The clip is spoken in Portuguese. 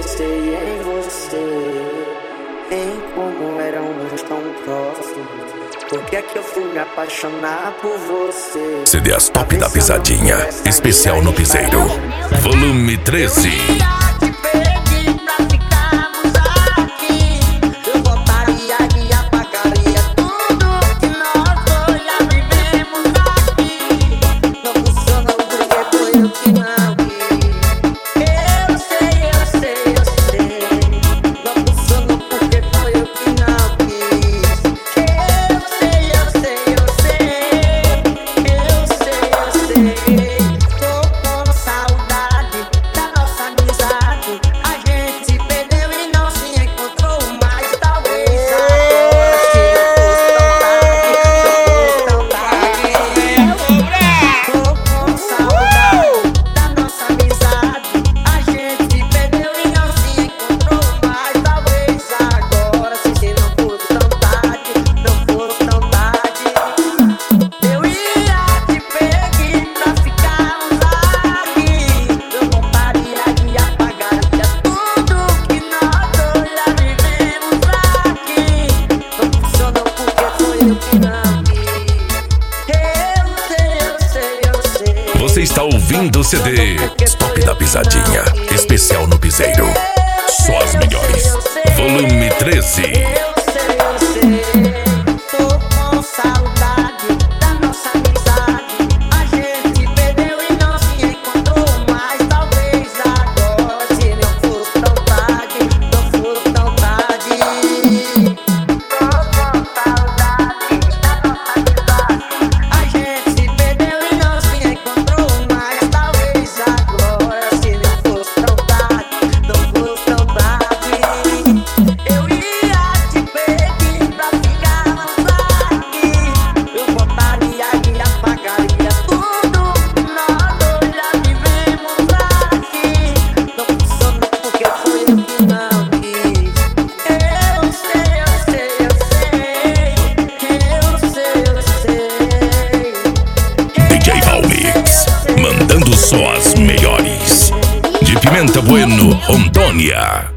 pensei em você, em como éramos tão próximos. Por que é que eu fui me apaixonar por você? CDs Top da Pisadinha, especial no Piseiro, volume 13. Você está ouvindo o CD Top da Pisadinha, especial no Piseiro. Só as melhores. Volume 13. Mandando só as melhores. De Pimenta Bueno, Rondônia.